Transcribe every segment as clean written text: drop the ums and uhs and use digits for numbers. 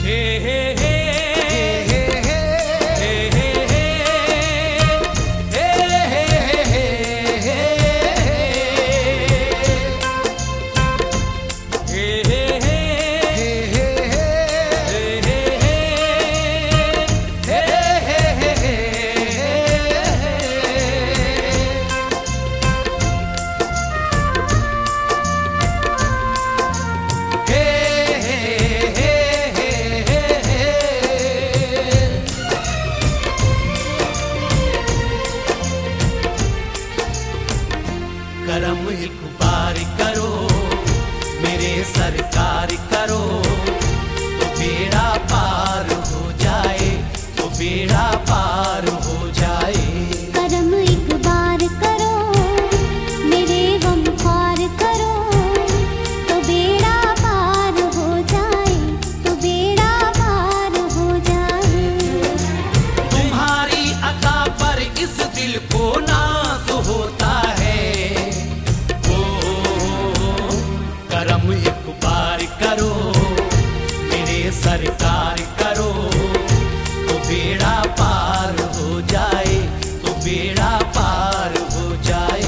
करम एक बार करो मेरे सरकार करो, तो बेड़ा पार हो जाए, तो बेड़ा पार हो जाए। करम एक बार करो मेरे गमख्वार करो, तो बेड़ा पार हो जाए, तो बेड़ा पार हो जाए। तुम्हारी अता पर इस दिल को नाज होता है, करम एक बार करो मेरे सरकार करो, तो बेड़ा पार हो जाए, तो बेड़ा पार हो जाए।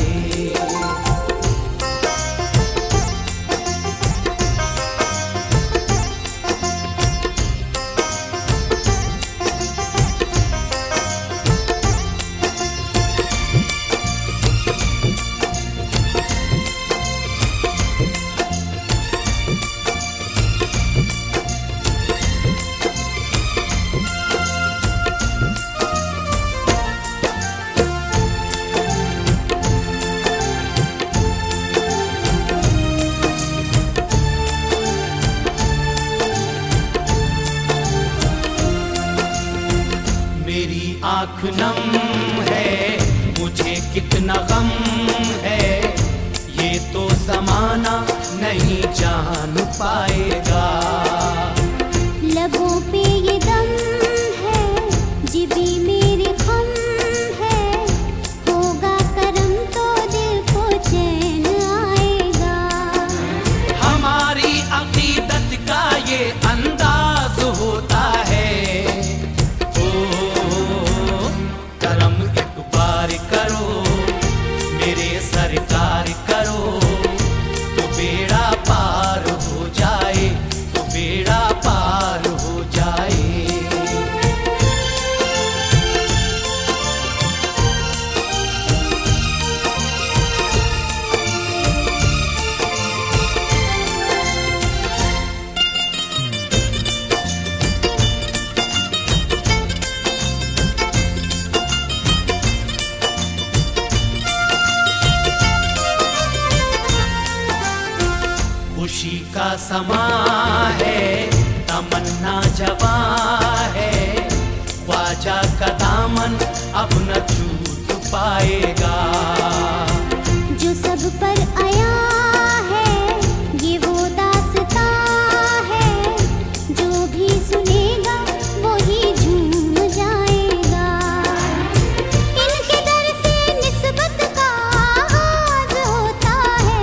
मेरी आँख नम है, मुझे कितना गम है, ये तो ज़माना नहीं जान पाएगा। लबों पे ये दम है, जिभी मेरी खम है, होगा करम तो दिल को चैन आएगा। हमारी अकीदत का ये अंदाज होता है, करम एक बार करो मेरे सरकार करो, तो बेड़ा पार हो जाए, तो बेड़ा पार हो जाए। खुशी का समा है, तमन्ना जवां है, ख्वाजा का दामन अब न छूट पाएगा। जो सब पर आया है ये वो दास्तां है, जो भी सुनेगा वो ही झूम जाएगा। इनके दर से निस्बत का आगाज होता है,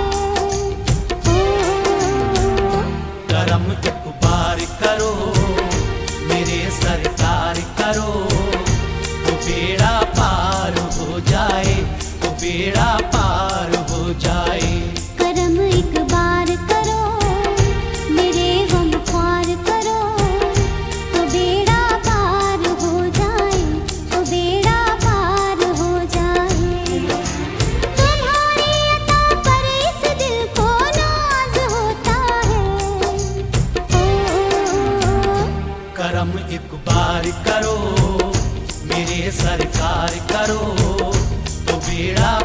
करम एक बार करो मेरे सरकार करो, तो बेड़ा पार हो जाए, तो बेड़ा पार हो जाए। करम एक बार करो मेरे गमख्वार करो, तो बेड़ा पार हो जाए, तो बेड़ा पार हो जाए। तुम्हारी अता पर इस दिल को नाज होता है, करम एक बार करो मेरे सरकार करो, तो बेड़ा